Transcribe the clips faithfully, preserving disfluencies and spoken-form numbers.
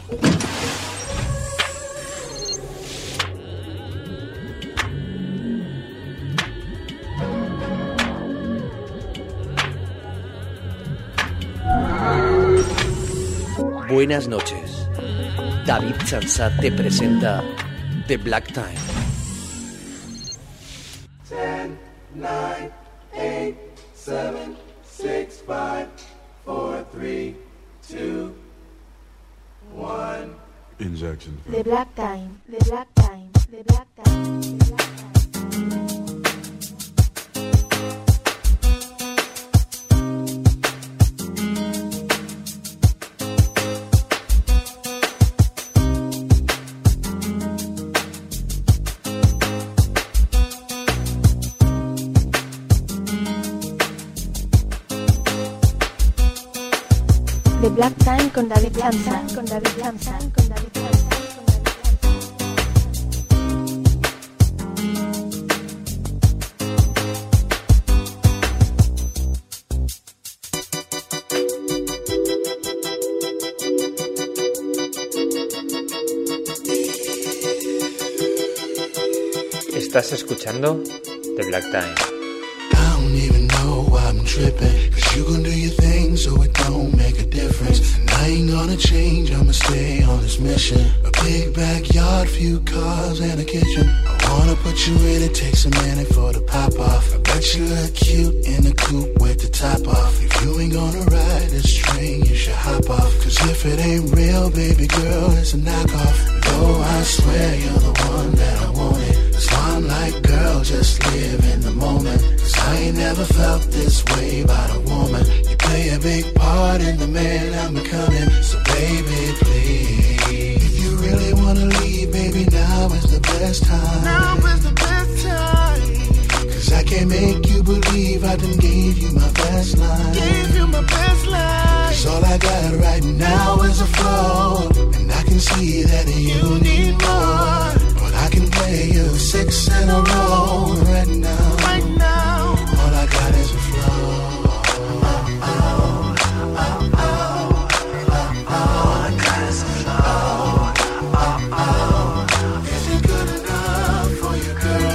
Buenas noches. David Chansat te presenta The Black Time. ten, nine, eight, seven, six, five, four, three, two, one. Injection. The Black Time, The Black Time, The Black Time, The Black Time. The Black Time con David Chansat, con David Chansat, con David Chansat, con David Chansat. Estás escuchando The Black Time. I don't even know why I'm tripping, cause you gon' do your thing so it don't make a difference. And I ain't gonna change, I'ma stay on this mission. A big backyard, few cars and a kitchen. I wanna put you in it, takes a minute for the pop off. I bet you look cute in a coupe with the top off. If you ain't gonna ride this train, you should hop off. Cause if it ain't real, baby girl, it's a knockoff. Though I swear you're the one that I wanted. So I'm like, girl, just live in the moment. Cause I ain't never felt this way about a woman. You play a big part in the man I'm becoming. So baby, please, if you really wanna leave, baby, now is the best time. Now is the best time. Cause I can't make you believe I done gave you my best line. Gave you my best line. Cause all I got right now is a flow. And I can see that you need more. I can play you six in a row right now. Right now, all I got is a flow. Oh, oh, oh, oh, oh, oh. All I got is a flow. Oh, oh. Is it good enough for you,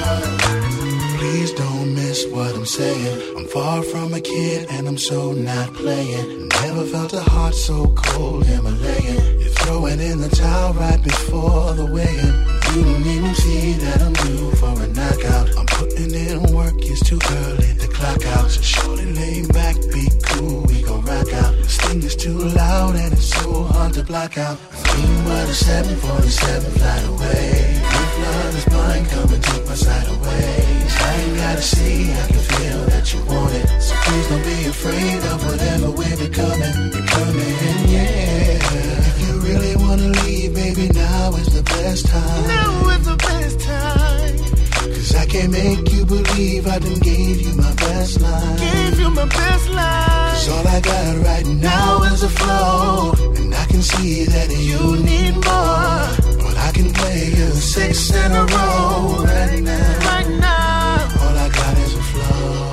girl? Please don't miss what I'm saying. I'm far from a kid and I'm so not playing. Never felt a heart so cold, Himalayan. You throw it in the towel right before the weigh-in. You don't even see that I'm due for a knockout. I'm putting in work, it's too early to clock out. So shorty lay back, be cool, we gon' rock out. This thing is too loud and it's so hard to block out. Meanwhile, the seven forty-seven flight away. If love is blind, come and take my side away. I ain't gotta see, I can feel that you want it. So please don't be afraid of whatever we're becoming. Becoming, yeah. If you really wanna leave, baby, now is the best time. Now is the best time. Cause I can't make you believe I done gave you my best line. Gave you my best line. Cause all I got right now is a flow. And I can see that you need more. But I can play you six in a row right now. Right now, all I got is a flow.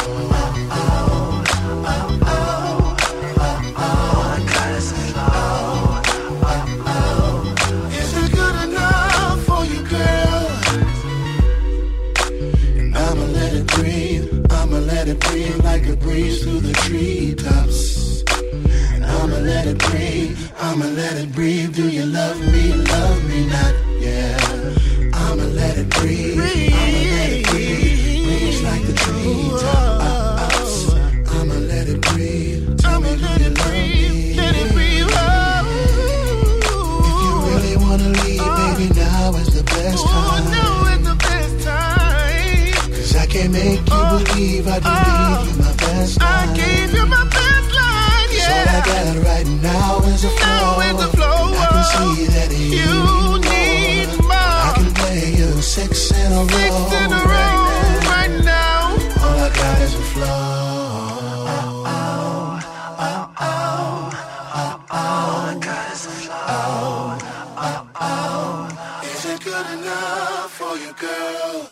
Let it breathe like a breeze through the treetops. And I'ma let it breathe, I'ma let it breathe. Do you love me, love me not? Yeah. I'ma let it breathe, I'ma let it breathe. Breeze like the treetops. I'ma let it breathe. Tell me, do you love me? Let it breathe. If you really wanna leave, baby, now is the best time. Now is the best time. Cause I can't make you believe I done gave you my best line. I gave you my best line, yeah. So all I got right now is a flow. And I can see that you, you need more. more. I can play you six in a row, six in a row right, right now. now. All I got is a flow. Oh, oh, oh, oh, oh, oh. All I got is a flow. Oh, oh, oh. Is it good enough for you, girl?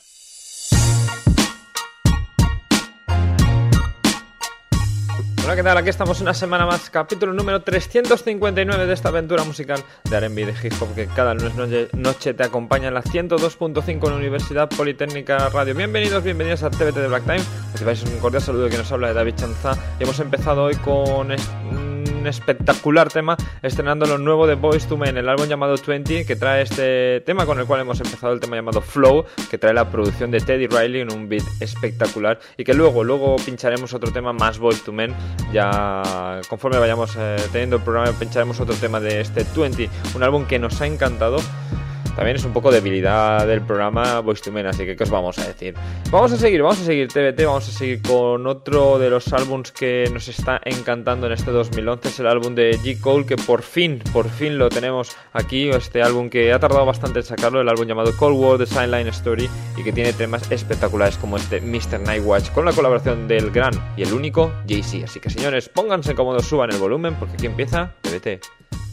Hola, ¿qué tal? Aquí estamos una semana más, capítulo número trescientos cincuenta y nueve de esta aventura musical de R and B de hip hop que cada lunes noche, noche te acompaña en la ciento dos punto cinco en la Universidad Politécnica Radio. Bienvenidos, bienvenidos a T V T de Black Time. Recibáis un cordial saludo que nos habla de David Chanza y hemos empezado hoy con est- un espectacular tema estrenando lo nuevo de Boyz two Men, el álbum llamado veinte, que trae este tema con el cual hemos empezado, el tema llamado Flow, que trae la producción de Teddy Riley en un beat espectacular, y que luego, luego pincharemos otro tema más Boyz two Men. Ya conforme vayamos eh, teniendo el programa pincharemos otro tema de este veinte, un álbum que nos ha encantado. También es un poco debilidad del programa Boyz two Men, así que ¿qué os vamos a decir? Vamos a seguir, vamos a seguir T V T, vamos a seguir con otro de los álbums que nos está encantando en este dos mil once, es el álbum de J. Cole, que por fin, por fin lo tenemos aquí, este álbum que ha tardado bastante en sacarlo, el álbum llamado Cold War, The Sideline Story, y que tiene temas espectaculares como este mister Nightwatch, con la colaboración del gran y el único Jay-Z. Así que señores, pónganse cómodos, suban el volumen, porque aquí empieza T V T.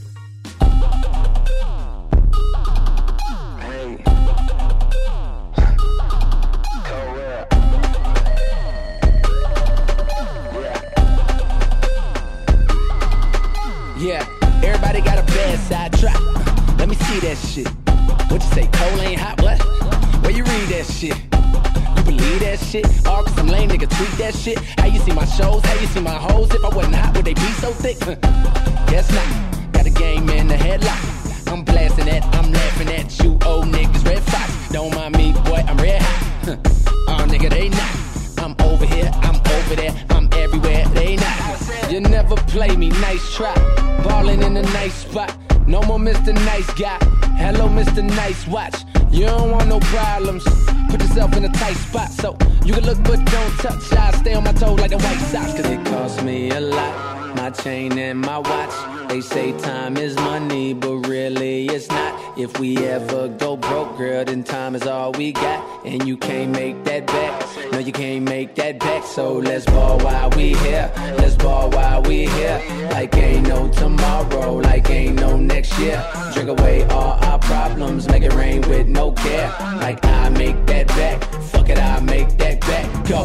Yeah, everybody got a bad side trap. Let me see that shit. What you say, Cole ain't hot, what? Where you read that shit? You believe that shit? All cause some lame nigga tweet that shit. How you see my shows? How you see my hoes? If I wasn't hot, would they be so thick? Guess not. Got a game in the headlock. I'm blasting that, I'm laughing at you old niggas. Red Fox, don't mind me, boy, I'm red hot. Oh nigga, they not. I'm over here, I'm over there, I'm everywhere, they not. You never play me, nice try. Ballin' in a nice spot. No more Mister Nice Guy. Hello, Mister Nice Watch. You don't want no problems. Put yourself in a tight spot so you can look but don't touch. I stay on my toes like the White Sox, cause it costs me a lot. My chain and my watch. They say time is money, but really it's not. If we ever go broke, girl, then time is all we got. And you can't make that back. No, you can't make that back. So let's ball while we here. Let's ball while we here. Like ain't no tomorrow, like ain't no next year. Drink away all our problems, make it rain with no care. Like I make that back. Fuck it, I make that back. Go.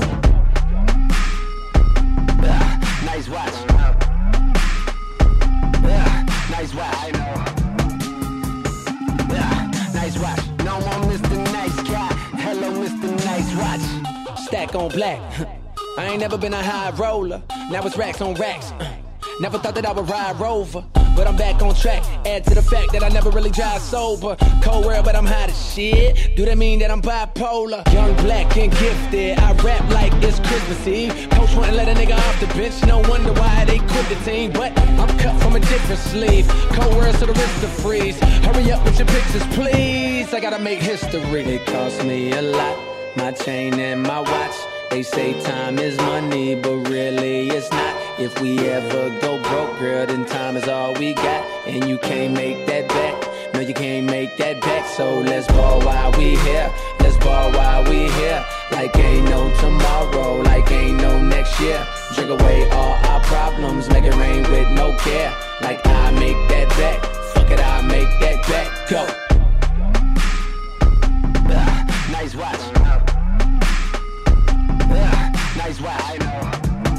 Uh, nice watch. Uh, nice watch. I know. Uh, nice watch. No more Mister Nice Guy. Hello, Mister Nice Watch. Stack on black. I ain't never been a high roller. Now it's racks on racks. Never thought that I would ride Rover, but I'm back on track. Add to the fact that I never really drive sober. Cold world, but I'm hot as shit. Do that mean that I'm bipolar? Young, black, and gifted. I rap like it's Christmas Eve. Coach wouldn't let a nigga off the bench. No wonder why they quit the team. But I'm cut from a different sleeve. Cold world, so the wrist to freeze. Hurry up with your pictures, please. I gotta make history. It cost me a lot. My chain and my watch. They say time is money, but really it's not. If we ever go broke, girl, then time is all we got. And you can't make that back. No, you can't make that back. So let's ball while we here. Let's ball while we here. Like ain't no tomorrow, like ain't no next year. Drink away all our problems, make it rain with no care. Like I make that back. Fuck it, I make that back. Go. Uh, nice watch. Nice watch. I know.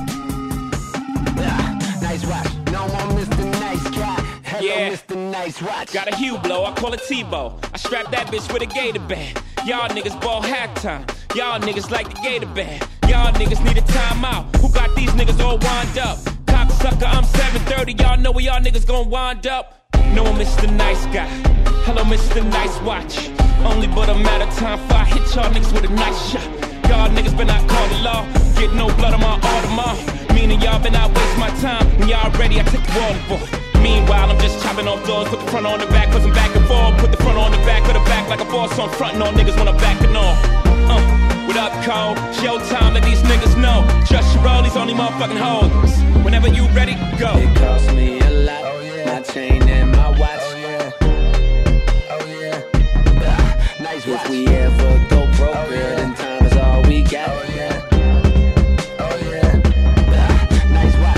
Yeah, nice watch. No more Mister Nice Guy. Hello, yeah. Mister Nice Watch. Got a Hublot, I call it Tebow. I strap that bitch with a gator band. Y'all niggas ball halftime. Y'all niggas like the gator band. Y'all niggas need a timeout. Who got these niggas all wind up? Cocksucker, I'm seven thirty. Y'all know where y'all niggas gon' wind up. No one Mister Nice Guy. Hello, Mister Nice Watch. Only but a matter of time before I hit y'all niggas with a nice shot. Y'all niggas been out call the law. Get no blood on my Audemars. Meaning y'all been out waste my time. When y'all ready, I take the water boy. Meanwhile, I'm just chopping off doors. Put the front on the back, cause I'm back and forth. Put the front on the back of the back like a boss. So I'm frontin' on niggas when I'm backing off. Uh, what up, Cole? Showtime, let these niggas know. Trust your roll, these only motherfucking hoes. Whenever you ready, go. It cost me a lot. Oh, yeah. My chain and my watch. Oh, yeah. Oh, yeah. Uh, nice watch. If we ever go broke, oh, girl, yeah. Then time is all we got. Oh, yeah. Oh, yeah. Uh, nice watch.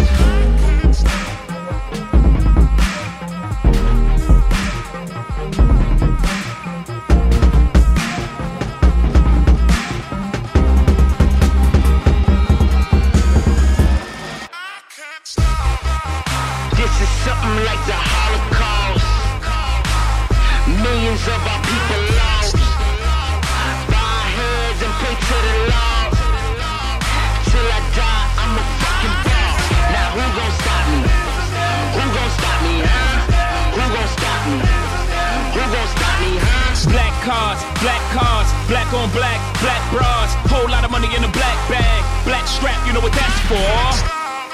cars, black cars, black on black, black bras. Whole lot of money in a black bag, black strap, you know what that's for.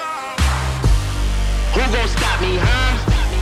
Who gon' stop me, huh?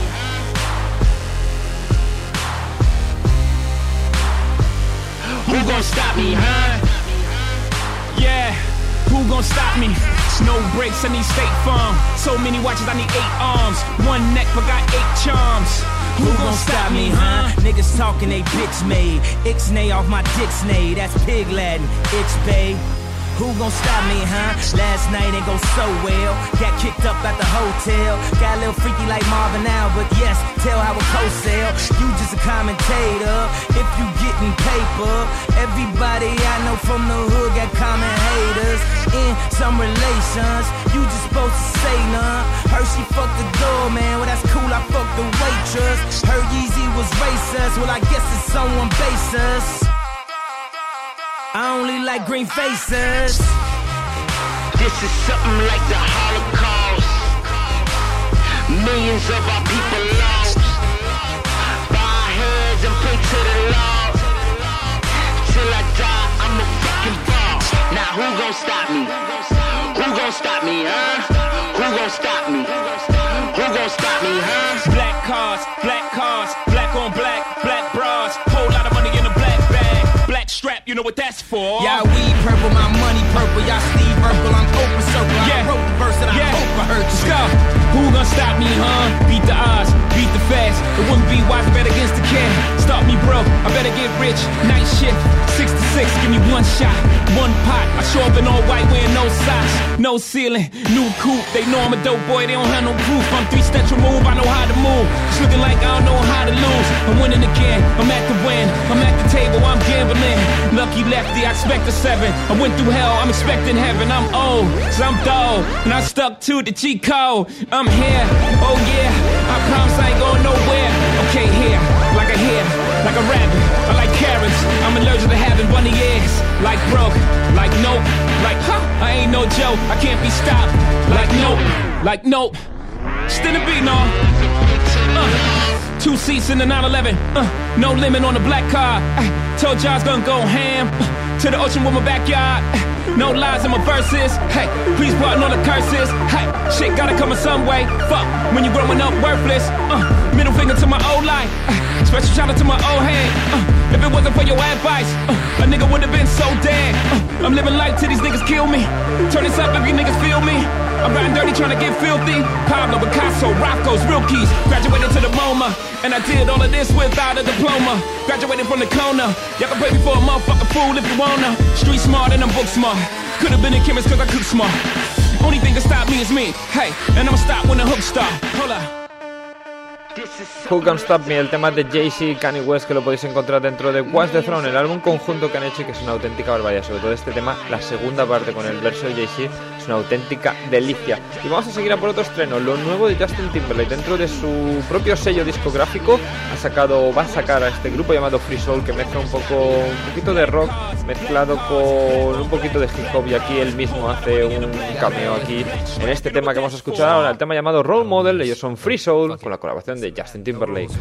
Who gon' stop me, huh? Yeah, who gon' stop me? No brakes, I need State Farm. So many watches, I need eight arms. One neck, but got eight charms. Who gon' stop me, huh? Niggas talking, they bitch made. Ixnay off my dick snay, that's pig Latin. Ix-bay. Who gon' stop me, huh? Last night ain't go so well. Got kicked up at the hotel. Got a little freaky like Marvin now, but yes, tell how a co-sell. You just a commentator. If you getting paper, everybody I know from the hood got common haters. In some relations, you just supposed to say none. Heard she fucked the doorman, well that's cool, I fucked the waitress. Heard Yeezy was racist, well I guess it's someone basis. I only like green faces. This is something like the Holocaust. Millions of our people lost. Bow our heads and pray to the Lord. Till I die, I'm a fucking boss. Now who gon' stop me? Who gon' stop me, huh? Who gon' stop me? Who gon' stop me, huh? Black cars, black cars, black on black, black bras. Whole lot of money in a black bag, black strap, you know what that's for. Y'all weed purple, my money purple. Y'all Steve Urkel, I'm open circle. Yeah. I wrote the verse that Yeah. I hope I heard you. Let's go. Who gon' stop me, huh? Beat the odds, beat the fast. It wouldn't be wise, I bet against the can. Stop me broke, I better get rich. Night shift, six to six, give me one shot, one pot. I show up in all white, wearing no socks, no ceiling, new coupe. They know I'm a dope boy, they don't have no proof. I'm three steps removed, I know how to move. It's looking like I don't know how to lose. I'm winning again, I'm at the win. I'm at the table, I'm gambling. Lucky lefty, I expect a seven. I went through hell, I'm expecting heaven. I'm old, so I'm dull, and I stuck to the G code. I'm here, oh yeah, I promise I ain't going nowhere. Okay, here, like a hair, like a rabbit. I like carrots, I'm allergic to having bunny ears. Like broke, like nope, like huh, I ain't no joke. I can't be stopped, like nope, like nope. Still a beat, no. Uh, two seats in the nine eleven, uh, no limit on the black car. Uh, told y'all I was gonna go ham, uh, to the ocean with my backyard. Uh, no lies in my verses, hey, please pardon all the curses. Hey, shit gotta come in some way. Fuck, when you growing up worthless. Uh, middle finger to my old life, uh, special shout out to my old head. Uh, if it wasn't for your advice, uh, a nigga would've been so dead. Uh, I'm living life till these niggas kill me. Turn this up if you niggas feel me. I'm riding dirty trying to get filthy. Pablo, Picasso, Rocco's, real keys. Graduated to the MoMA, and I did all of this without a diploma. Graduated from the corner. Y'all can pay me for a motherfucking fool if you wanna. Street smart and I'm book smart. Could've been a chemist cause I cook smart. Only thing that stop me is me. Hey, and I'ma stop when the hook stop. Hold up. Who Can Stop Me, el tema de Jay-Z y Kanye West, que lo podéis encontrar dentro de Watch the Throne, el álbum conjunto que han hecho y que es una auténtica barbaridad. Sobre todo este tema, la segunda parte con el verso de Jay-Z, es una auténtica delicia. Y vamos a seguir a por otro estreno, lo nuevo de Justin Timberlake. Dentro de su propio sello discográfico ha sacado, va a sacar a este grupo llamado Free Soul, que mezcla un poco, un poquito de rock mezclado con un poquito de hip hop, y aquí él mismo hace un cameo aquí en este tema que vamos a escuchar ahora, el tema llamado Role Model. Ellos son Free Soul con la colaboración de Justin Timberlake.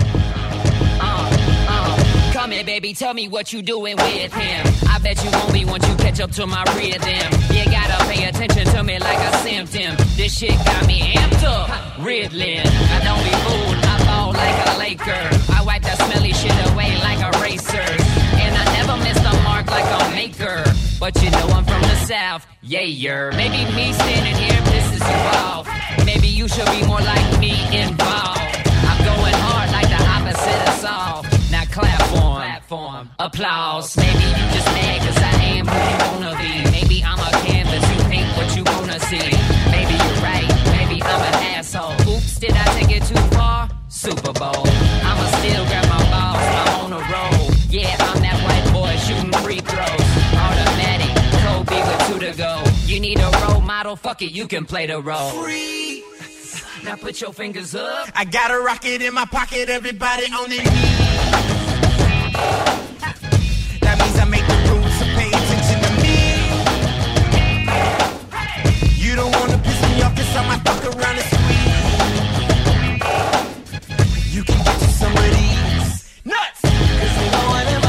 Come here, baby, tell me what you doing with him. I bet you won't be once you catch up to my rhythm. You gotta pay attention to me like a symptom. This shit got me amped up, riddling. I don't be fooled, I ball like a Laker. I wipe that smelly shit away like a racer. And I never miss the mark like a maker. But you know I'm from the South, yeah, you're. Maybe me standing here pisses you off. Maybe you should be more like me involved. I'm going hard like the opposite of soft. Now clap for him, for him. Applause. Maybe you just mad cause I am who you wanna be. Maybe I'm a canvas, you paint what you wanna see. Maybe you're right, maybe I'm an asshole. Oops, did I take it too far? Super Bowl. I'ma still grab my balls, I'm on a roll. Yeah, I'm that white boy shooting free throws. Automatic, Kobe with two to go. You need a role model, fuck it, you can play the role. Free. Now put your fingers up. I got a rocket in my pocket, everybody on their knees. That means I make the rules, so pay attention to me. You don't wanna piss me off, cause I might fuck around and squeeze. You can get you some of these nuts, cause you know what I'm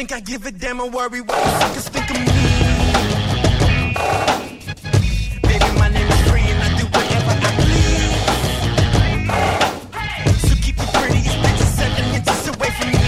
think I give a damn or worry what the suckers think of me? Baby, my name is free and I do whatever I please. So keep the prettiest bitches seven inches away from me,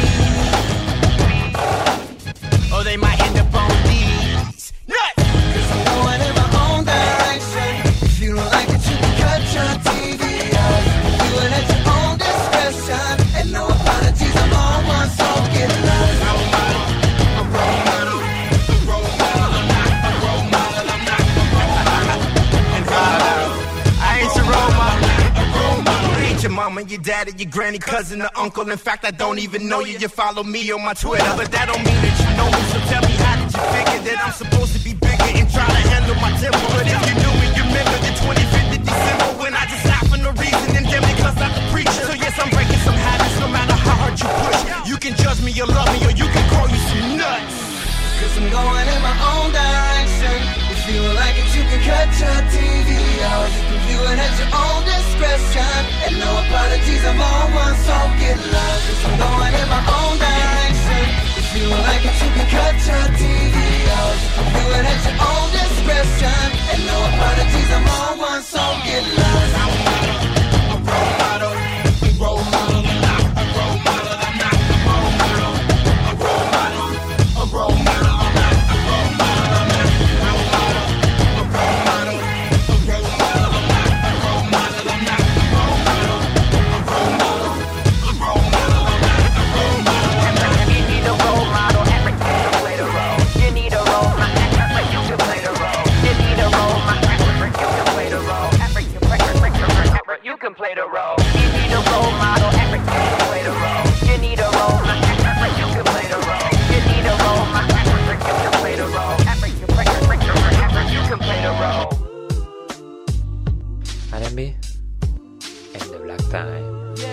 or they might end up on these nuts. Cause I'm going in my own direction. If you don't like it, you can cut your T V off. Do it at your own discretion. And no apologies, I'm on one, so get lost. A role model, a role model, I'm not a role model, I'm not a role model. And role model, I ain't your role model, a role model. I ain't your mama, your daddy, your granny, cousin, or uncle. In fact, I don't even know you. You follow me on my Twitter, but that don't mean that you know me. So tell me, how did you figure that I'm supposed to be bigger and try to handle my temper? But if you knew me, you remember the twenty-fifth of December when I just laughed for no reason and damn it cussed out the preacher. So yes, I'm breaking some habits no matter how hard you push. You can judge me or love me or you can call you some nuts. Cause I'm going in my own direction. If you don't like it, you can cut your T V off. You can view it at your own discretion. And no apologies, I'm on one, so get lost. Cause I'm going in my own direction. If you don't like it, you can cut your T V off. You can view it at your own discretion. And no apologies, I'm on one, so get lost. I'm a role model, a role model, I'm not a role model, I'm not a role model, a role model, a role model, I'm not a role model, I'm not a role model, a role model, a role model, I'm not a role model, I'm not a role model, a role model, a role model, I'm not a role model. You need a role model, every you can play the role. You need a role model, every you can play the role. You need a role model, every you can play the role. Every you play, every you can play the role. You need a role model, every you can play the role. You need a role model, every you can play the role. You need a role model, every you can play the role. Every you play, every you can play the role. R and B en The Black Time.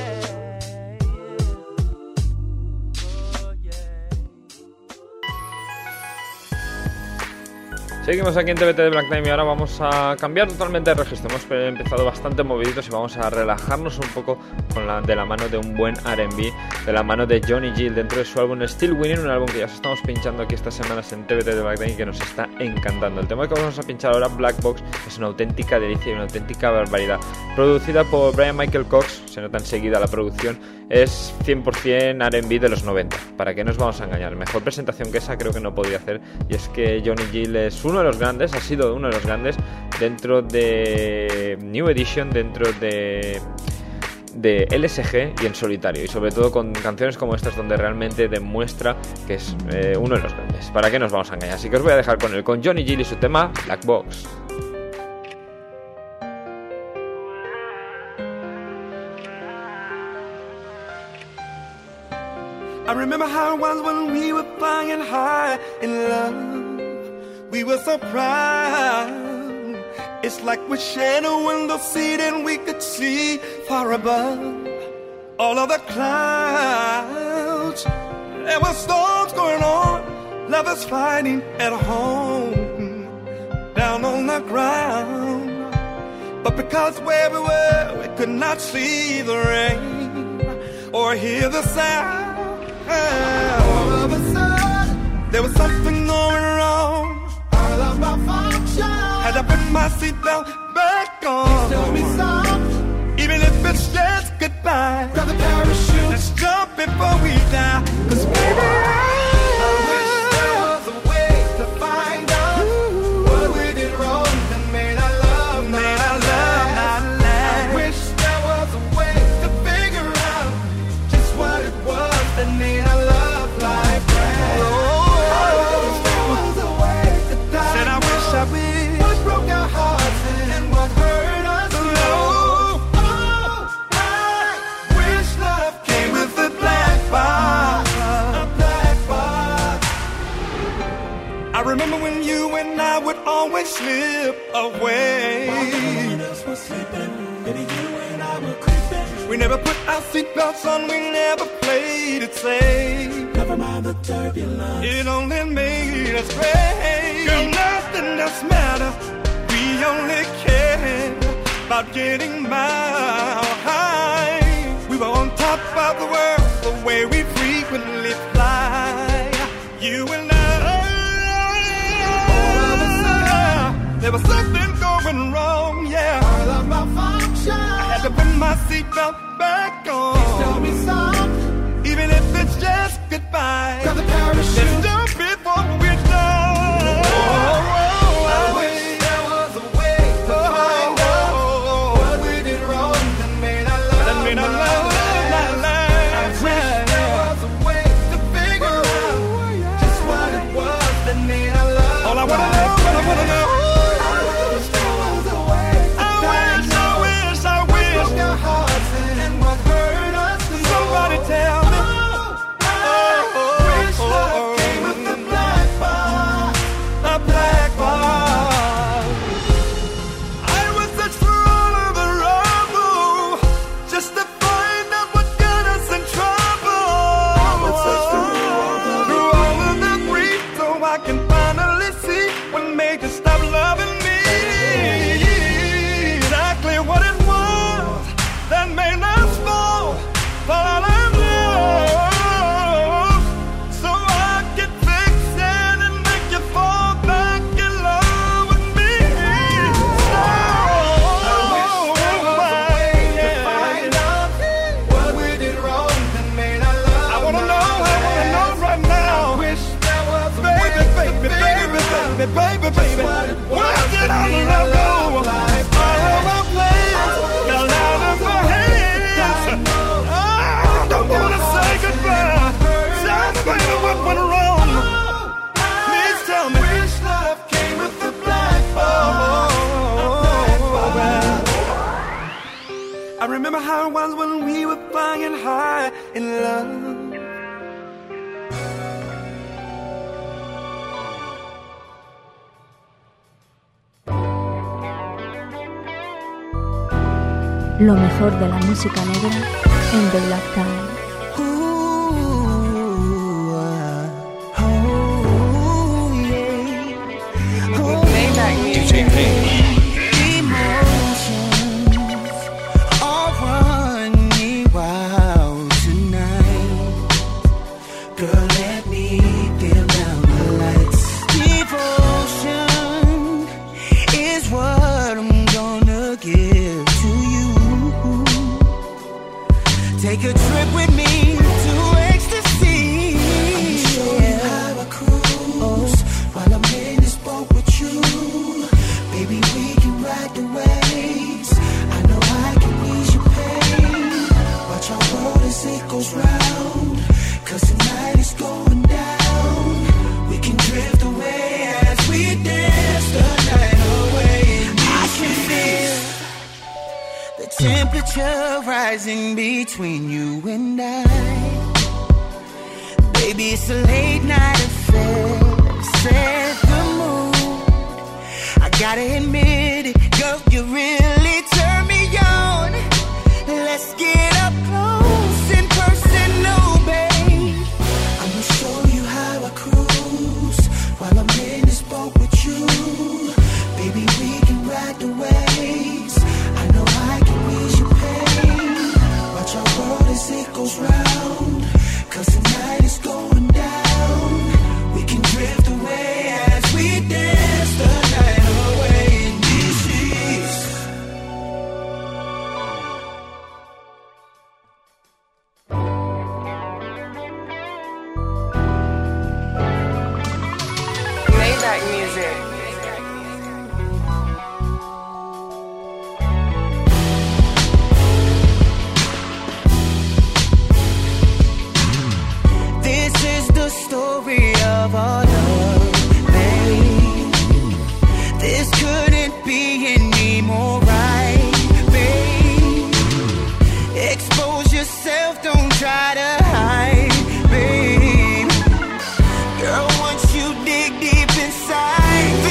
Seguimos aquí en T V T de Black Time y ahora vamos a cambiar totalmente de registro. Hemos empezado bastante moviditos y vamos a relajarnos un poco con la, de la mano de un buen R and B, de la mano de Johnny Gill dentro de su álbum Still Winning, un álbum que ya os estamos pinchando aquí estas semanas en T V T de Black Time y que nos está encantando. El tema que vamos a pinchar ahora, Black Box, es una auténtica delicia y una auténtica barbaridad. Producida por Brian Michael Cox, se nota enseguida la producción, es cien por ciento R and B de los noventa. ¿Para qué nos vamos a engañar? Mejor presentación que esa creo que no podría hacer, y es que Johnny Gill es uno de los grandes, ha sido uno de los grandes dentro de New Edition, dentro de de L S G y en solitario, y sobre todo con canciones como estas donde realmente demuestra que es eh, uno de los grandes. ¿Para qué nos vamos a engañar? Así que os voy a dejar con él, con Johnny Gill y su tema Black Box. I remember how it was when we were flying high in love. We were so proud. It's like we shared a window seat and we could see far above all of the clouds. There were storms going on, lovers fighting at home, down on the ground. But because where we were, we could not see the rain or hear the sound. All of a sudden, there was something going wrong. All of my function. Had I put my seatbelt back on. Tell me something. Even if it's just goodbye. Grab the parachute. Let's jump before we die. Cause baby, I, I wish there was a way to find out what we did wrong that made our love not made our love not last. I wish there was a way to figure out just what it was that made our love like that. Oh, I wish there was a way to die. Said I wish I wish what broke our hearts and what hurt us. Oh, oh, I wish love came with a black box, a black box. I remember when you and I would always slip away. While everyone else was sleeping, baby, you and I were creeping. We never put our seatbelts on, we never played it safe. Never mind the turbulence, it only made us brave. Girl, nothing else matters, we only care about getting mile high. We were on top of the world, the way we frequently fly. you and I. All of a sudden, there was something going wrong, yeah. All of my function. I had to put my seatbelt back on. Please tell me something, even if it's just goodbye. Got the parachute. Let's jump before we're done. Oh, oh, oh, I wish there was a way to find out what we did wrong that made our love. That made our love. All I wanna know, what I wanna know. I wish there was a way. I wish, I wish, I wish. Broke our hearts and what hurt us. Somebody tell me. Oh, oh, oh, wish oh, love oh, came with the black bar, the black bar. I was searched for all of the rubble, just to find out what got us in trouble. I was searched through all the through all of the grief, so I can finally see what made you stop loving me. Exactly what it was that made us fall, fall out of love. So I could fix it and make you fall back in love with me. So I wish there was a way to find out what we did wrong that made our love. I wanna know, I wanna know right now. I wish there was a way to baby, baby, baby, baby, baby, baby. Where did our love go? All of our plans fell out of my hands. I don't wanna say goodbye. Tell me, baby, what went wrong? Please tell me. Wish love came with the black bar. I remember how it was when we were flying high in love. Lo mejor de la música negra en The Black Time. Take a trip with me to ecstasy. I'ma show you how I cruise while I'm in this boat with you. Baby, we can ride the waves. I know I can ease your pain. Watch our world as it goes round, 'cause tonight is going down. We can drift away as we dance the night away. I can feel the temperature rising between you and I. Baby, it's a late night affair. Set the mood. I gotta admit it, girl, you really turn me on. Let's get up close and personal, babe. I'ma show you how I cruise while I'm in this boat with you. Baby, we can ride the waves. I know I can ease your pain. Watch our world as it goes round, 'cause tonight is going down. We can drift away as we dance the night away in these sheets. Maybach music. This is the story of our love, babe. This couldn't be any more right, babe. Expose yourself, don't try to hide, babe. Girl, once you dig deep inside,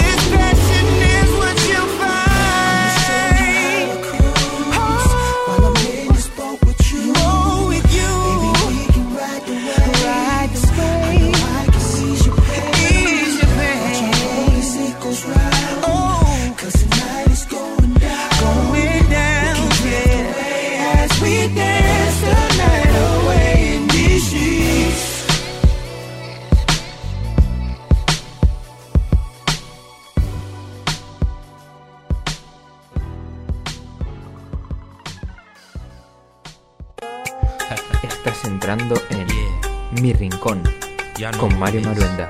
Estás entrando en Mi Rincón con Mario Maruenda.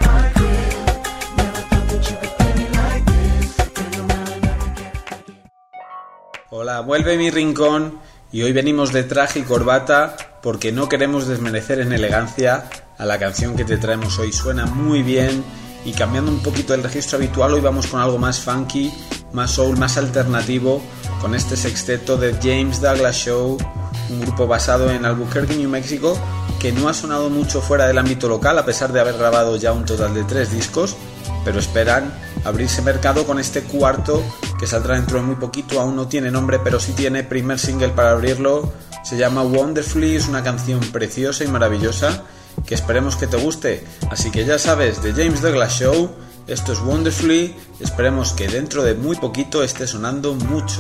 Hola, vuelve Mi Rincón y hoy venimos de traje y corbata porque no queremos desmerecer en elegancia a la canción que te traemos hoy. Suena muy bien y cambiando un poquito el registro habitual, hoy vamos con algo más funky, más soul, más alternativo, con este sexteto de James Douglas Show, un grupo basado en Albuquerque, New Mexico, que no ha sonado mucho fuera del ámbito local a pesar de haber grabado ya un total de tres discos, pero esperan abrirse mercado con este cuarto que saldrá dentro de muy poquito. Aún no tiene nombre, pero sí tiene primer single para abrirlo. Se llama Wonderfully, es una canción preciosa y maravillosa que esperemos que te guste. Así que ya sabes, de James Douglas Show, esto es Wonderfully. Esperemos que dentro de muy poquito esté sonando mucho.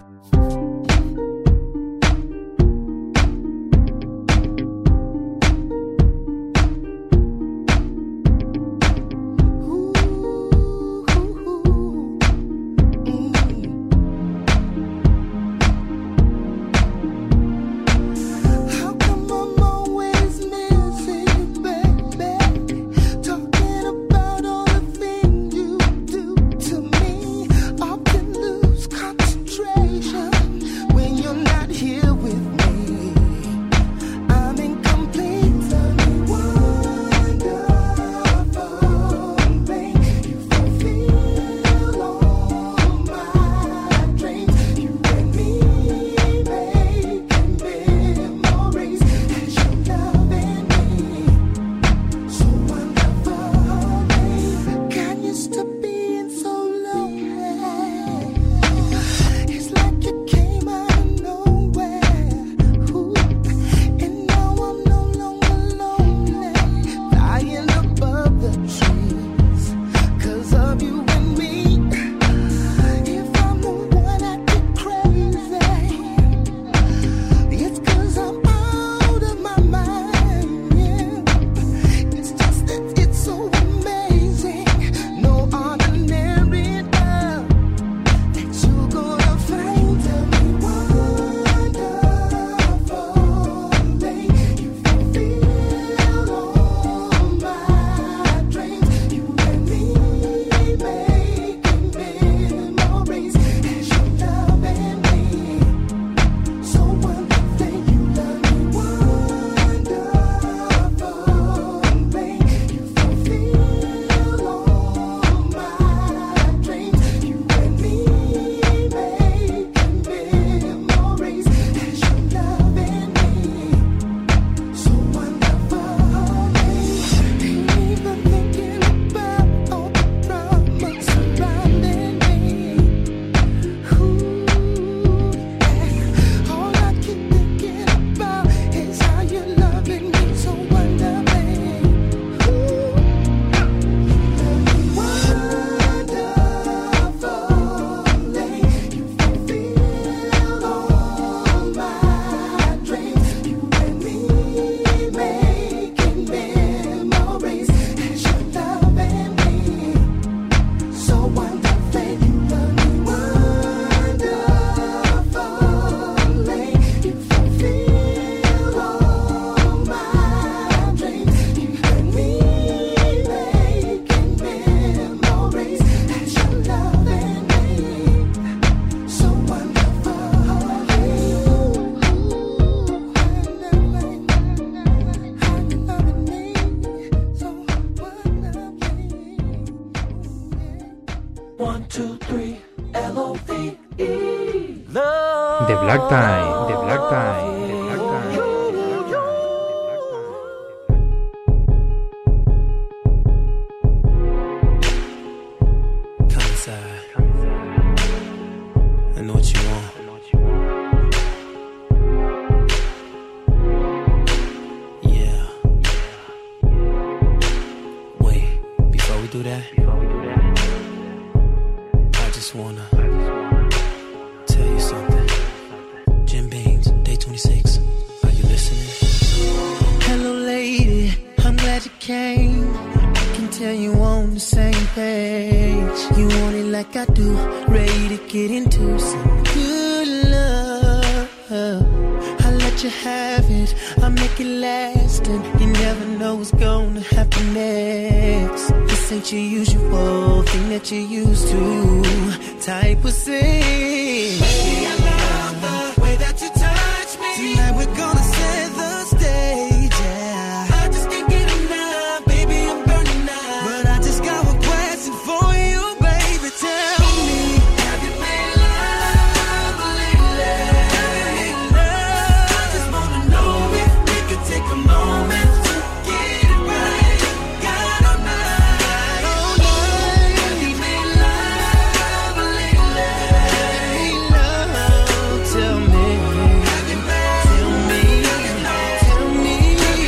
The Black Tie, The Black Tie, The Black Tie. Come inside. I know what you want. Yeah. Wait, before we do that, I just wanna tell you something. Jim Beams, day twenty-six. Are you listening? Hello, lady. I'm glad you came. I can tell you on the same page. You want it like I do. Ready to get into some good love. I let you have it. it, I make it last, and you never know what's gonna happen next. This ain't your usual thing that you used to type of thing. Baby, I love the way that you touch me. Tonight we're gonna set the stage, yeah. I just can't get enough, baby, I'm burning up. But I just got one question for you, baby, tell me, have you made love lately? I just wanna know if we could take a moment to get it right. Got all night, all night. Have you made love lately? Love, tell me. Have you made, tell me, tell me.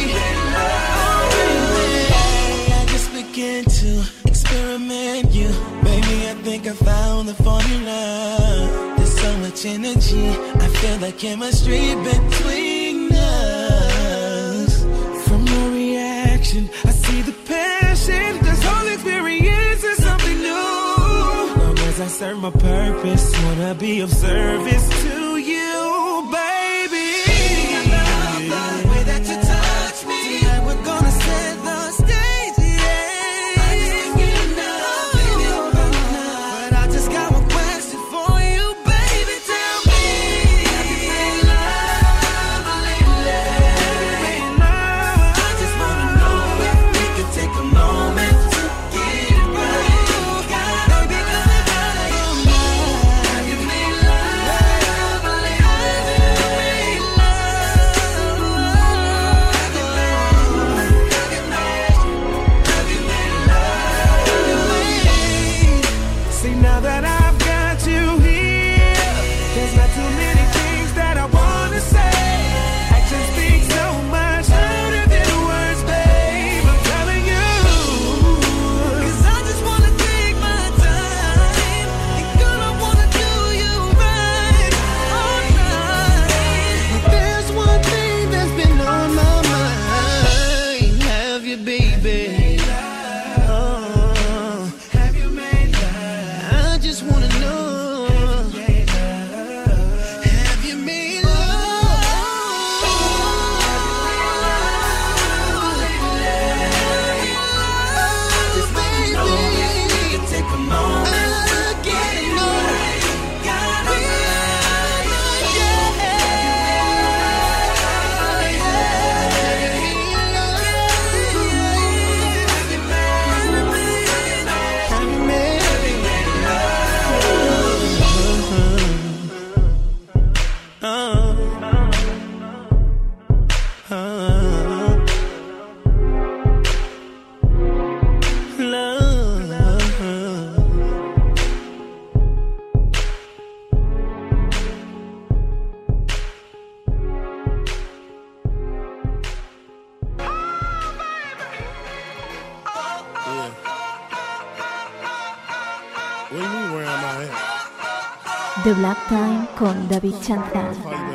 I just began to experiment you, baby. I think I found the formula. There's so much energy, I feel the chemistry between us. From your reaction, I see the passion. This whole experience is something new. Long as I serve my purpose, wanna be of service to you, baby. I love the way that you touch me. Tonight we're gonna set the stage, yeah. I just can't get enough, baby, I'm burning up. But I just got one question for you, baby, tell me, have you made love lately? I just wanna know if we could take a moment to get it right. Baby, come and buy your mind. Have you made love lately? Have you made love? Have you made love? See, now that I've got you here, there's not too many things that I wanna say. Actions speak so much louder than words, babe, I'm telling you. 'Cause I just wanna take my time, and girl, I wanna do you right all night. But there's one thing that's been on my mind. Have you, baby? Oh, have you made love? I just wanna know. Have you made love? Just baby, take a moment. Get it right. Got it What do you mean, where am I at? The Black Time con David Chanzal.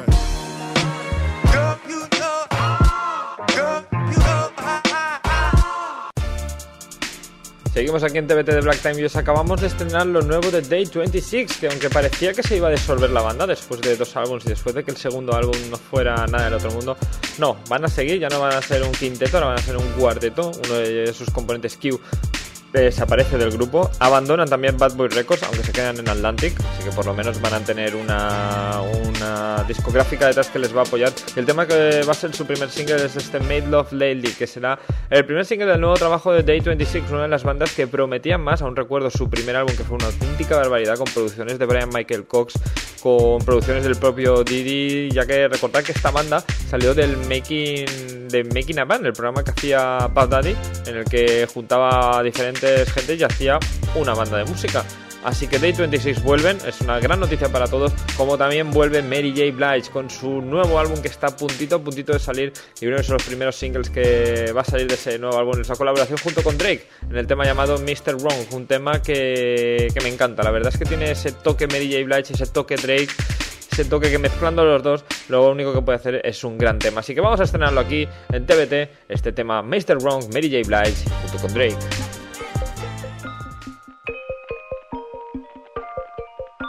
Seguimos aquí en T V T de Black Time y os acabamos de estrenar lo nuevo de Day veintiséis, que aunque parecía que se iba a disolver la banda después de dos álbumes y después de que el segundo álbum no fuera nada del otro mundo, no, van a seguir, ya no van a ser un quinteto, ahora van a ser un cuarteto. Uno de sus componentes, Q, desaparece del grupo, abandonan también Bad Boy Records, aunque se quedan en Atlantic, así que por lo menos van a tener una, una discográfica detrás que les va a apoyar. Y el tema que va a ser su primer single es este Made Love Lately, que será el primer single del nuevo trabajo de Day veintiséis, una de las bandas que prometían más. Aún recuerdo su primer álbum, que fue una auténtica barbaridad, con producciones de Brian Michael Cox, con producciones del propio Didi, ya que recordad que esta banda salió del Making, de Making a Band, el programa que hacía Puff Daddy, en el que juntaba a diferentes gente y hacía una banda de música. Así que Day veintiséis vuelven, es una gran noticia para todos, como también vuelve Mary J. Blige con su nuevo álbum, que está a puntito, a puntito de salir, y uno de los primeros singles que va a salir de ese nuevo álbum es la colaboración junto con Drake, en el tema llamado mister Wrong, un tema que, que me encanta. La verdad es que tiene ese toque Mary J. Blige, ese toque Drake, ese toque que mezclando los dos, lo único que puede hacer es un gran tema. Así que vamos a estrenarlo aquí en T V T, este tema mister Wrong, Mary J. Blige junto con Drake.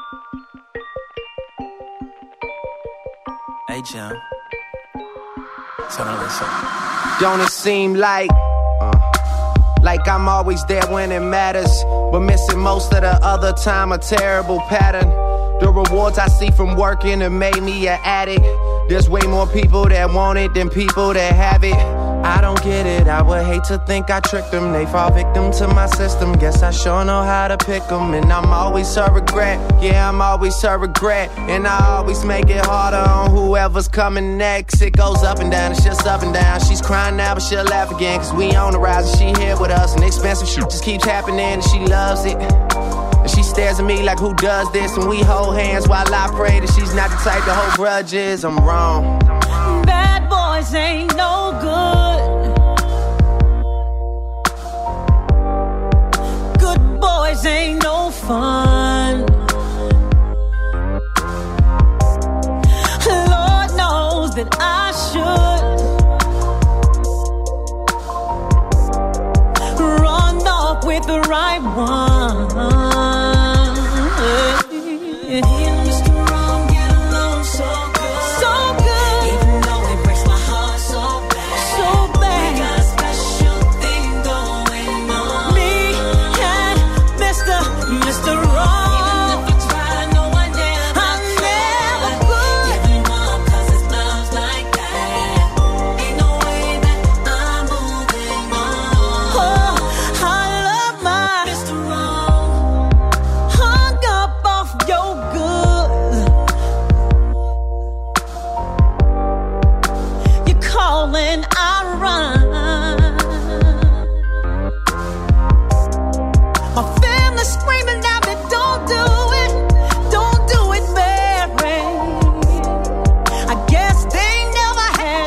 Hey, Jim. Don't it seem like uh, like I'm always there when it matters, but missing most of the other time, a terrible pattern. The rewards I see from working have made me an addict. There's way more people that want it than people that have it. I don't get it, I would hate to think I tricked them. They fall victim to my system, guess I sure know how to pick them. And I'm always her regret, yeah, I'm always her regret. And I always make it harder on whoever's coming next. It goes up and down, it's just up and down. She's crying now, but she'll laugh again, cause we on the rise and she here with us. And expensive shit just keeps happening and she loves it. And she stares at me like, who does this? And we hold hands while I pray that she's not the type to hold grudges. I'm wrong. Bad boys ain't no good. Good boys ain't no fun. Lord knows that I should run off with the right one. Mister Wrong, get along so good. So good. Even though it breaks my heart so bad. So bad. We got a special thing going on. Me and Mister Mister Wrong. Even if I try, no one damn I'm never good. Give him up cause it's love's like that. Ain't no way that I'm moving on. Oh, I love my Mister Wrong. Hung up off your good. You calling, I run. My family screaming at me, don't do it, don't do it, Mary. I guess they never had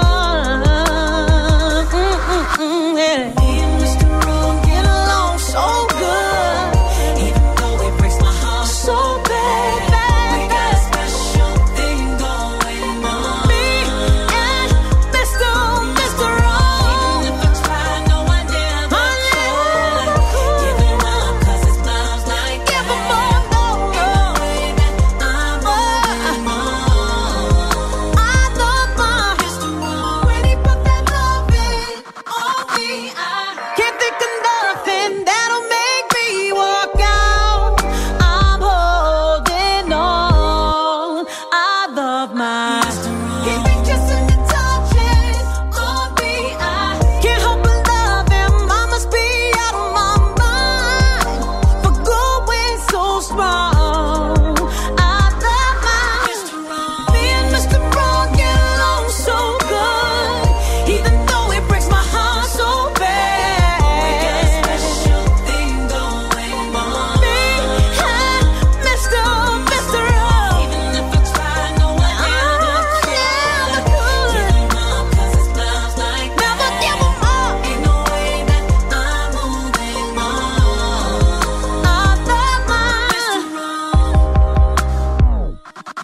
none. Mm-mm-mm, yeah. Me and Mister Wrong get along so good. Even though it breaks my heart so bad, bad, we got a special thing going on. Me and Mister Mister Wrong. Even if I try, no one damn I never could. Give him up cause it's love's like that. Give him up, no, no. I'm moving on. I love my Mister Wrong. When he put that love in on me, I can't think of nothing that'll make me walk out. I'm holding on. I love my Mister Wrong. He been kissing and touching on me. I can't help but love him. I must be out of my mind for going so strong. I love my Mister Wrong. Me and Mister Wrong get along so good, even though it breaks my heart so bad. We got a special thing going on. Me and Mister Mister Wrong. Even if I try, no one ever could. Give him up cause it's love's like that. Never give him up. Ain't no way that I'm moving on. I love my Mister Wrong.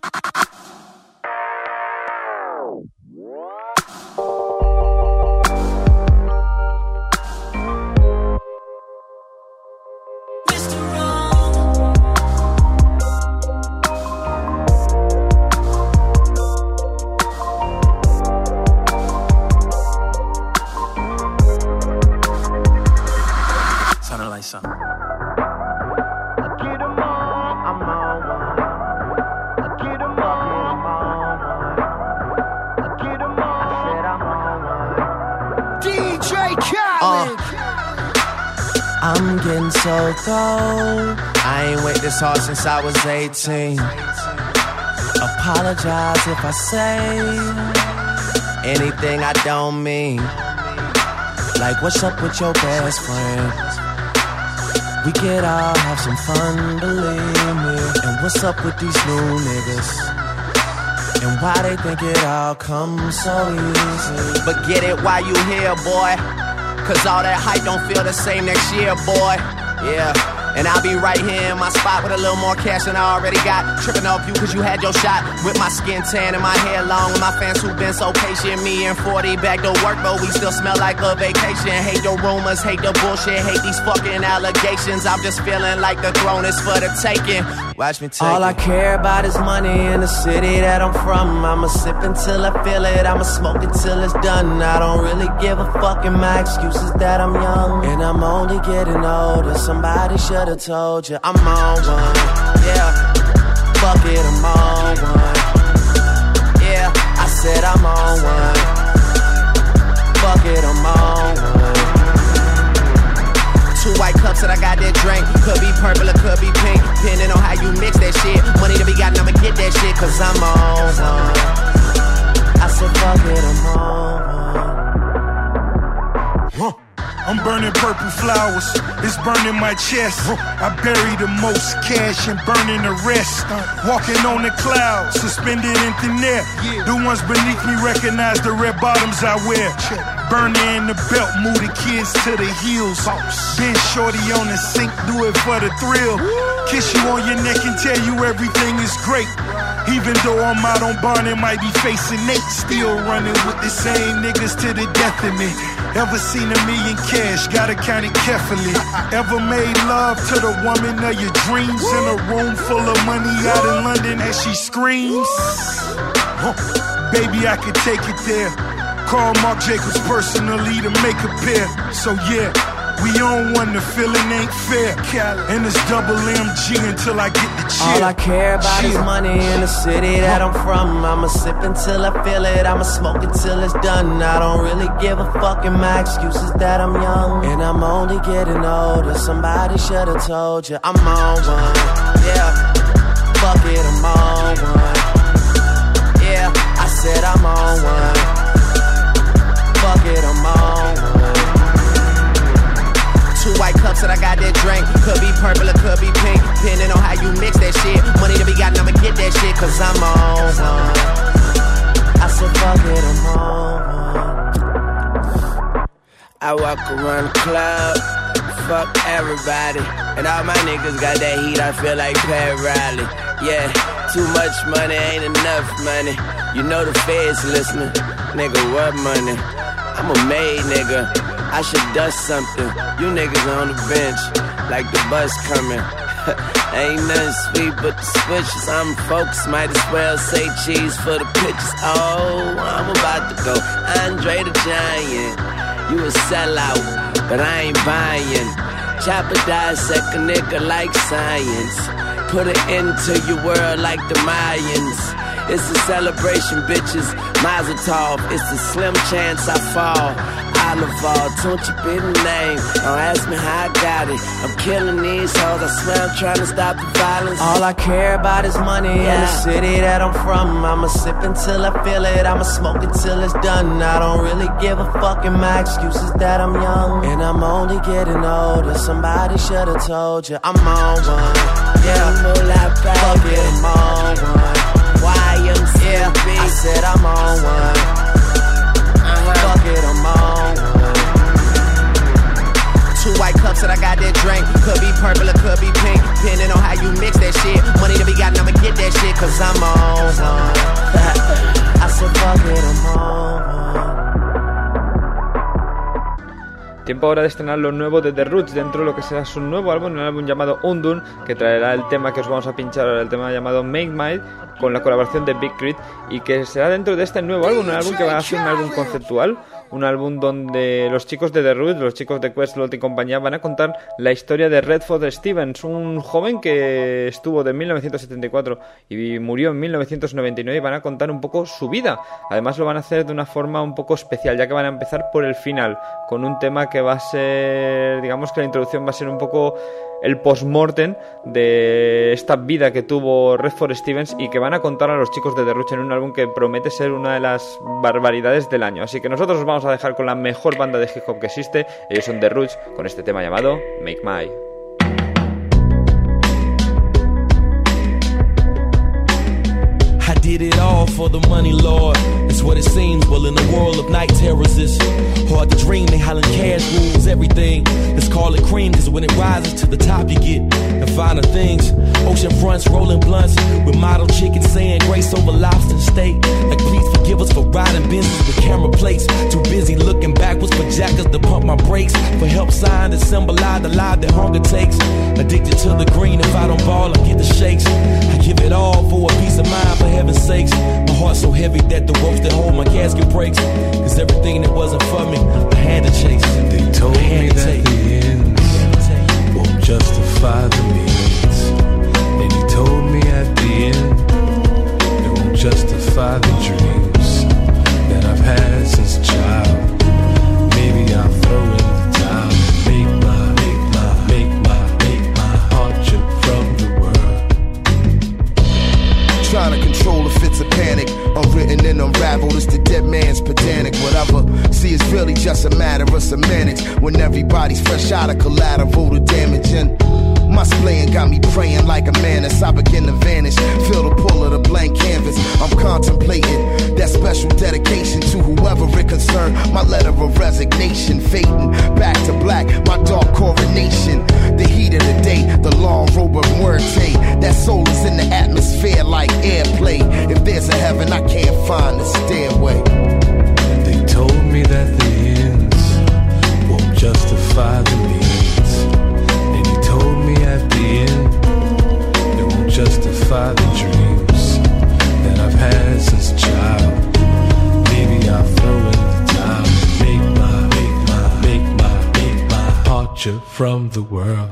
Mister Wrong. Sounded like something. Get 'em on, I'm on one. Get 'em on, I'm on one. Get 'em on, I said I'm on one. D J Khaled. I'm getting so cold. I ain't wait this hard since I was eighteen. Apologize if I say anything I don't mean. Like, what's up with your best friend? We could all have some fun, believe me. And what's up with these new niggas? And why they think it all comes so easy? But get it while you here, boy. Cause all that hype don't feel the same next year, boy. Yeah. And I'll be right here in my spot with a little more cash than I already got. Tripping off you cause you had your shot. With my skin tan and my hair long. With my fans who been so patient. Me and forty back to work, but we still smell like a vacation. Hate the rumors, hate the bullshit, hate these fucking allegations. I'm just feeling like the throne is for the taking. Watch me take All it. I care about is money in the city that I'm from. I'ma sip until I feel it, I'ma smoke it till it's done. I don't really give a fuck, and my excuse is that I'm young. And I'm only getting older, somebody should've told you I'm on one, yeah. Fuck it, I'm on one, yeah. I said I'm on one. Fuck it, I'm on one. Two white cups that I got that drink. Could be purple or could be pink, depending on how you mix that shit. Money to be gotten, I'ma get that shit, cause I'm on one. I said fuck it, I'm on one. Huh. I'm burning purple flowers, it's burning my chest. I bury the most cash and burning the rest. Walking on the clouds, suspended in thin air. The ones beneath me recognize the red bottoms I wear. Burning in the belt, move the kids to the heels. Been shorty on the sink, do it for the thrill. Kiss you on your neck and tell you everything is great. Even though I'm out on bond and might be facing Nate, still running with the same niggas to the death of me. Ever seen a million cash, gotta count it carefully. Ever made love to the woman of your dreams in a room full of money out in London as she screams? Huh. Baby, I could take it there. Call Marc Jacobs personally to make a pair. So yeah, we on one, the feeling ain't fair. And it's double M G until I get the cheer. All I care about cheer. Is money in the city that I'm from. I'ma sip until I feel it, I'ma smoke it till it's done. I don't really give a fuck, and my excuse is that I'm young. And I'm only getting older, somebody should've told you I'm on one, yeah. Fuck it, I'm on one, yeah. I said I'm on one. Fuck it, I'm on one. Two white cups that I got that drink. Could be purple or could be pink, depending on how you mix that shit. Money to be gotten, I'ma get that shit, cause I'm on one. I said fuck it, I'm on one. I walk around the club, fuck everybody. And all my niggas got that heat, I feel like Pat Riley. Yeah, too much money ain't enough money. You know the feds listening. Nigga, what money? I'm a made nigga, I should dust something. You niggas on the bench, like the bus coming. Ain't nothing sweet but the switches. I'm focused, might as well say cheese for the pitches. Oh, I'm about to go Andre the Giant. You a sellout, but I ain't buying. Chopper dissect a nigga like science. Put it into your world like the Mayans. It's a celebration, bitches. Mazel tov. It's a slim chance I fall. Oliver, don't you be the name. Don't ask me how I got it. I'm killing these hoes. I swear I'm trying to stop the violence. All I care about is money yeah. in the city that I'm from. I'ma sip until I feel it. I'ma smoke it till it's done. I don't really give a fuck, and my excuse is that I'm young. And I'm only getting older. Somebody should've told you I'm on one. Yeah, fuck it, I'm on one. Y M C A, yeah, I said I'm on one. Uh-huh. Fuck it, I'm on one. Two white cups that I got that drink. Could be purple or could be pink, depending on how you mix that shit. Money to be gotten, I'ma get that shit, cause I'm on one. I said fuck it, I'm on one. Tiempo ahora de estrenar lo nuevo de The Roots dentro de lo que será su nuevo álbum, un álbum llamado Undone, que traerá el tema que os vamos a pinchar ahora, el tema llamado Make Mine, con la colaboración de Big Crit, y que será dentro de este nuevo álbum, un álbum que va a ser un álbum conceptual, un álbum donde los chicos de The Roots, los chicos de Questlove y compañía, van a contar la historia de Redford Stevens, un joven que estuvo de mil novecientos setenta y cuatro y murió en mil novecientos noventa y nueve, y van a contar un poco su vida. Además lo van a hacer de una forma un poco especial, ya que van a empezar por el final, con un tema que va a ser, digamos que la introducción va a ser un poco el post-mortem de esta vida que tuvo Redford Stevens, y que van a contar a los chicos de The Roots en un álbum que promete ser una de las barbaridades del año. Así que nosotros os vamos a dejar con la mejor banda de hip hop que existe. Ellos son The Roots, con este tema llamado Make Mine. I did it all for the money, Lord. It's what it seems. Well, in the world of night terrors, it's hard to dream. They hollering cash rules everything. Let's call it cream, cause when it rises to the top, you get the finer things. Ocean fronts, rolling blunts with model chickens saying grace over lobster steak. Like, please forgive us for riding Benzes with camera plates. Too busy looking backwards for jackers to pump my my brakes. For help sign to symbolize the life that hunger takes. Addicted to the green, if I don't ball, I get the shakes. I give it all for a peace of mind, for heaven's sakes. My heart so heavy that the ropes that hold my casket breaks. Cause everything that wasn't for me, I had to chase. They told me that take. the ends won't justify the means. And he told me at the end it won't justify the dreams that I've had since a child. Maybe I'll throw in the towel. Make my, make my, make my, make my heart jump from the world. Trying to control the fits of panic, unwritten and unraveled. It's the dead man's pedantic. Whatever, see, it's really just a matter of semantics. When everybody's fresh out of collateral, the damage and my splaying got me praying like a man as I begin to vanish. Feel the pull of the blank canvas. I'm contemplating that special dedication to whoever it concerned. My letter of resignation, fading back to black. My dark coronation. The heat of the day, the long robe of muerte. That soul is in the atmosphere like airplay. If there's a heaven, I can't find the stairway. They told me that the ends won't justify the means. At the end, it won't justify the dreams that I've had since a child. Maybe I'll throw in the towel. Make my, make my, make my, make my heart jump from the world.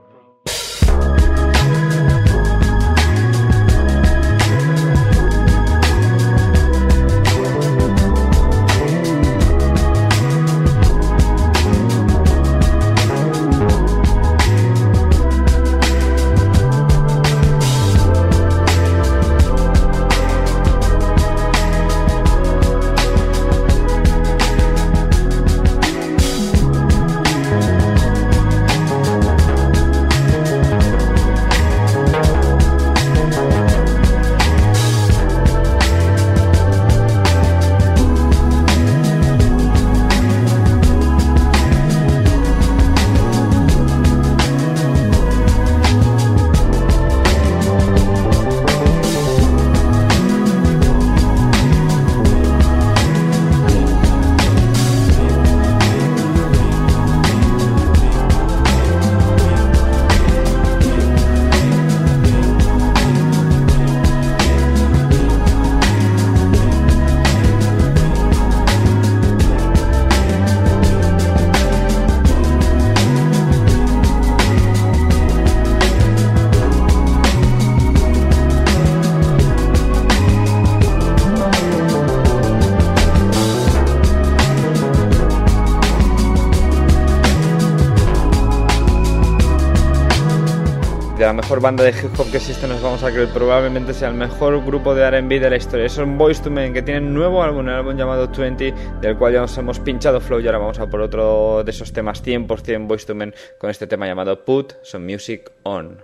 La mejor banda de hip hop que existe, nos vamos a creer probablemente sea el mejor grupo de R and B de la historia. Son Boyz two Men, que tienen un nuevo álbum, un álbum llamado veinte, del cual ya nos hemos pinchado flow, y ahora vamos a por otro de esos temas cien por ciento Boyz two Men, con este tema llamado Put Some Music On.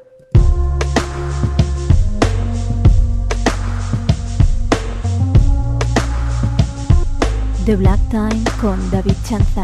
The Black Time con David Chanzan.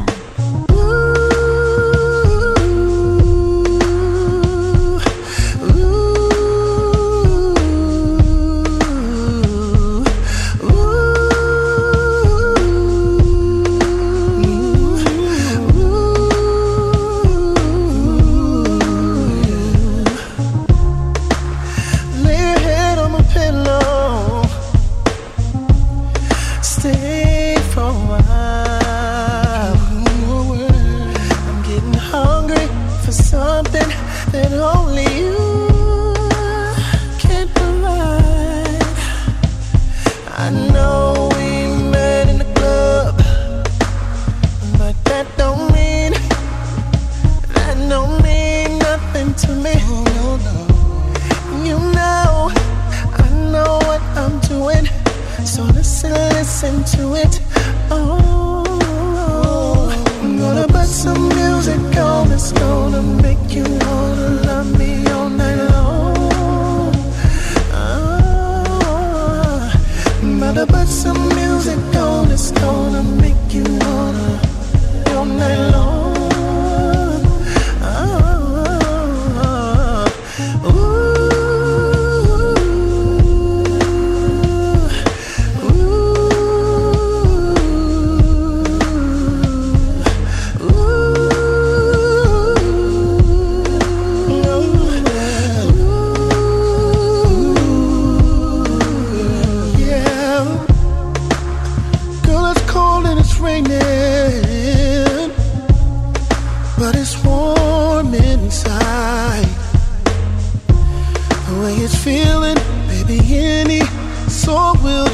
Ooh. raining, but it's warm inside. The way it's feeling, baby, any song will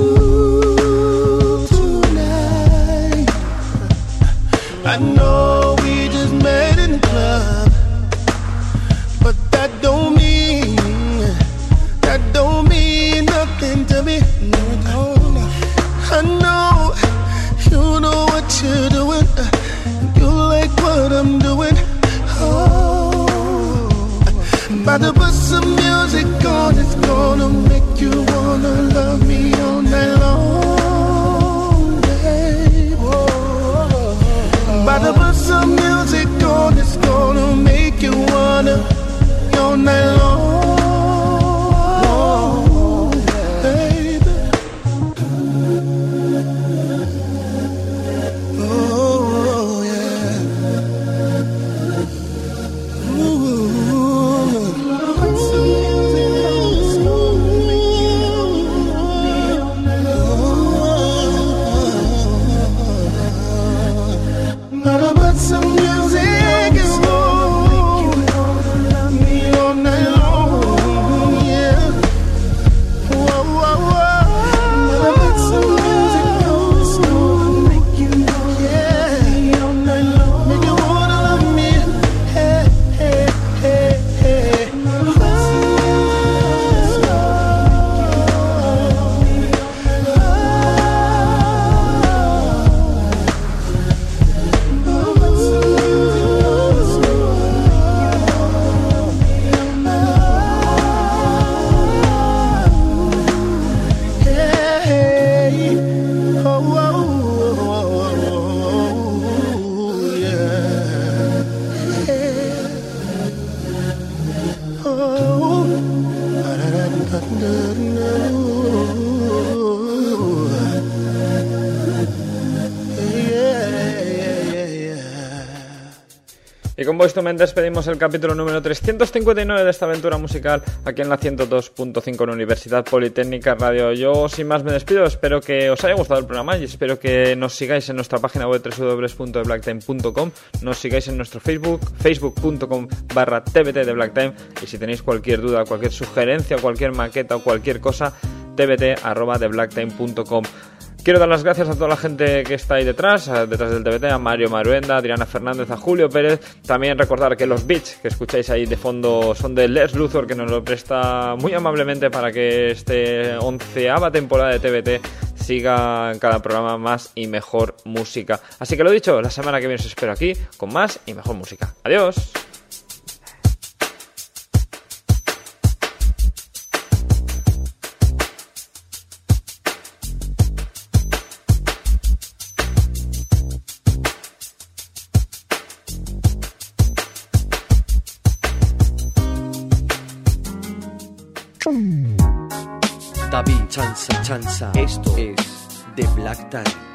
do tonight. I know we just met in the club, but that don't mean, that don't mean nothing to me. I know, you know what you're doing, you like what I'm doing. Oh, about to put some music on, it's gonna make you wanna love me all night long, babe. Oh, about to put some music on, it's gonna make you wanna all night long. Y con Boyz two Men despedimos el capítulo número trescientos cincuenta y nueve de esta aventura musical aquí en la ciento dos punto cinco en Universidad Politécnica Radio. Yo sin más me despido, espero que os haya gustado el programa y espero que nos sigáis en nuestra página web doble u doble u doble u punto the black time punto com, nos sigáis en nuestro Facebook, facebook punto com barra T B T de Black Time, y si tenéis cualquier duda, cualquier sugerencia, cualquier maqueta o cualquier cosa, tbt arroba the black time punto com. Quiero dar las gracias a toda la gente que está ahí detrás, detrás del T B T, a Mario Maruenda, a Adriana Fernández, a Julio Pérez. También recordar que los beats que escucháis ahí de fondo son de Les Luthor, que nos lo presta muy amablemente para que este onceava temporada de T B T siga en cada programa más y mejor música. Así que lo dicho, la semana que viene os espero aquí con más y mejor música. ¡Adiós! David Chanza Chanza, esto es The Black Time.